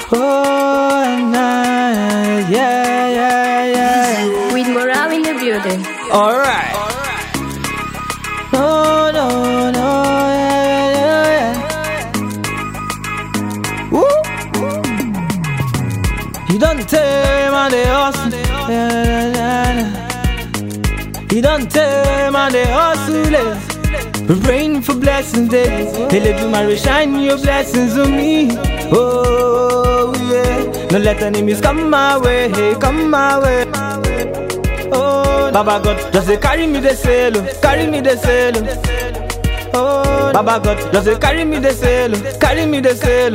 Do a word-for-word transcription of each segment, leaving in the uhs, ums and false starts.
Oh, nah, yeah, yeah, yeah. With Morale in the building. Alright. No, no, no, yeah, yeah, yeah. Woo. You don't tell man they hustle. Yeah, yeah, yeah. You don't tell man they hustle. We're praying for blessings, baby. Hey, let me shine your blessings on me. Oh, yeah. No let enemies come my way, hey, come my way. Oh, Baba God, just say carry me the sail, carry me the sail. Oh, Baba God, just say carry me the sail, carry me the sail.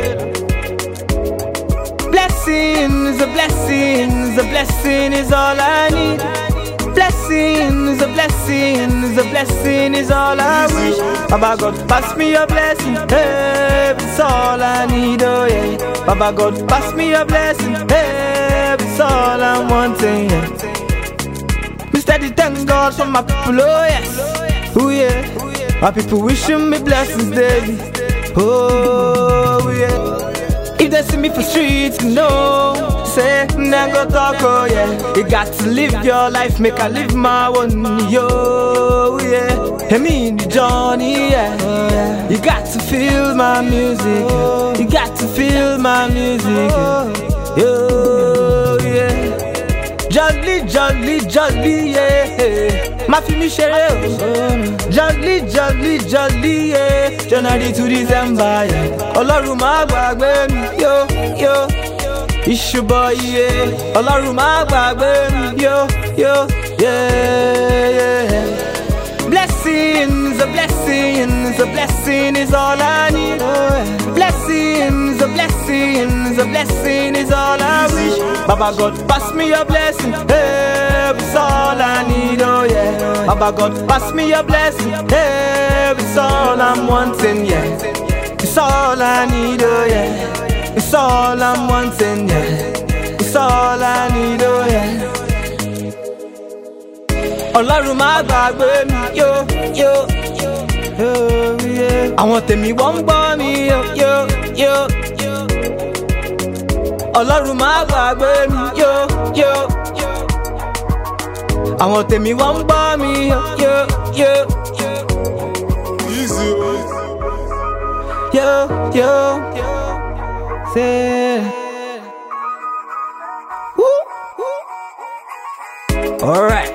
Blessings, a blessing, a blessing is all I need. Blessings, a blessing, a blessing is all I wish. Baba God, pass me a blessing, hey, it's all I need, oh yeah. Baba God, pass me a blessing, hey, it's all I'm wanting, yeah. We steady thank God for my people, oh yes, oh yeah. My people wishing me blessings daily, oh yeah. If they see me for streets, no, say, nah go talk, oh yeah. You got to live your life, make I live my one, yo, yeah. Hey, me in the journey, yeah, yeah. You got to feel my music, you got to feel my music, yo, yeah. Jolly, jolly, jolly, yeah. Ma fi mi chere, jolly, jolly, jolly, yeah. January to December, yeah. Ọlọ́run má gbàgbé mi, yo, yo. It's your boy, yeah. Ọlọ́run má gbàgbé mi, yo, yo, yeah, yeah. Blessings, a blessing, a blessing is all I need. Blessings, a blessing, a blessing is all I wish. Baba God, pass me a blessing, hey, it's all I need, oh yeah. Baba God, pass me a blessing, hey, it's all I'm wanting, yeah. It's all I need, oh yeah. It's all I'm wanting, yeah. It's all I need, oh yeah. Ọlọ́run má gbàgbé mi, yo, yo, yo, yeah. Àwọn tèmi wọ́n ń gbọ́ mi, yo, yo, yo. Ọlọ́run má gbàgbé mi, yo, yo. Àwọn tèmi wọ́n ń gbọ́ mi, yo, yo, yo. Easy. Yo, yo, say. Woo. Alright.